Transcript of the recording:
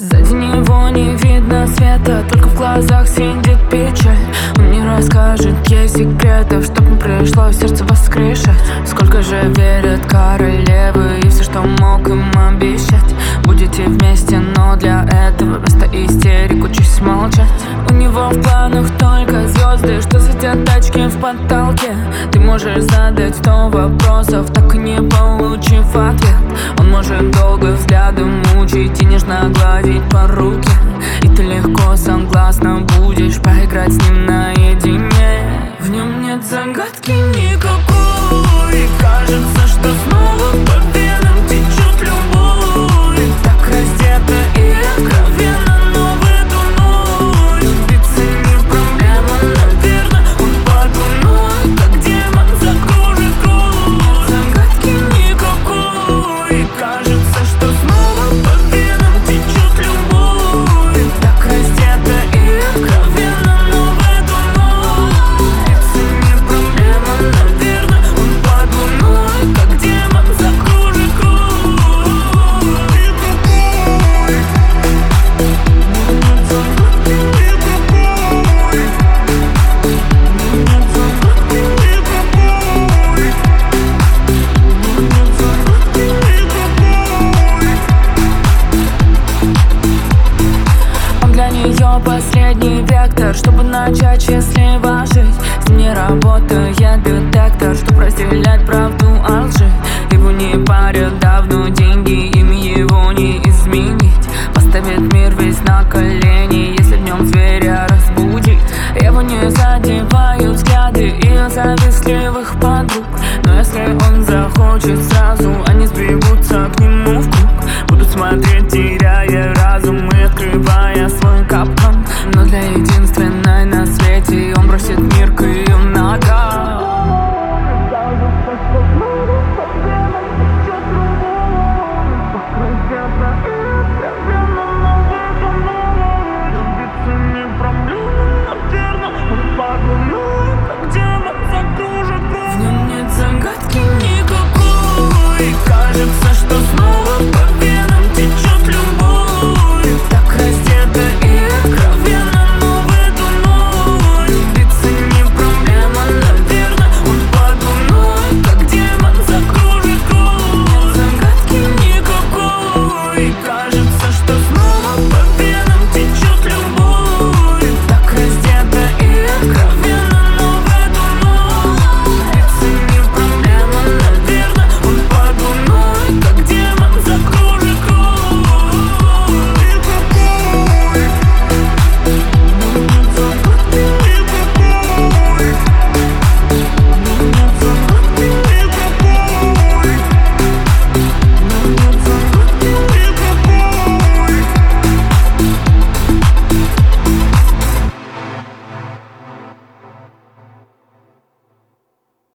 Сзади него не видно света, только в глазах сидит печаль. Он не расскажет ей секретов, чтоб не пришлось сердце воскрешать. Сколько же верят королевы и все, что мог им обещать. Будете вместе, но для этого вместо истерик учись молчать. У него в планах только звезды, что светят тачки в потолке. Ты можешь задать 100 вопросов, так и не получив ответ. Он может долго взглядом мучить и нежно гладить по руке. И ты легко согласна будешь поиграть с ним наедине. В нем нет загадки никакой, и кажется, что снова по венам течет любовь. Так раздета и откровенно, но в эту ночь сбиться не проблема, наверное. Он подумает, как демон закружит круг. Загадки никакой, и кажется, что снова по венам течет любовь. Так раздета и откровенно, но в эту ночь сбиться не проблема, наверное. Он подумает, как демон закружит круг. Для нее последний вектор, чтобы начать счастливо жить. С ним не работает детектор, чтобы разделять правду от лжи. Его не парят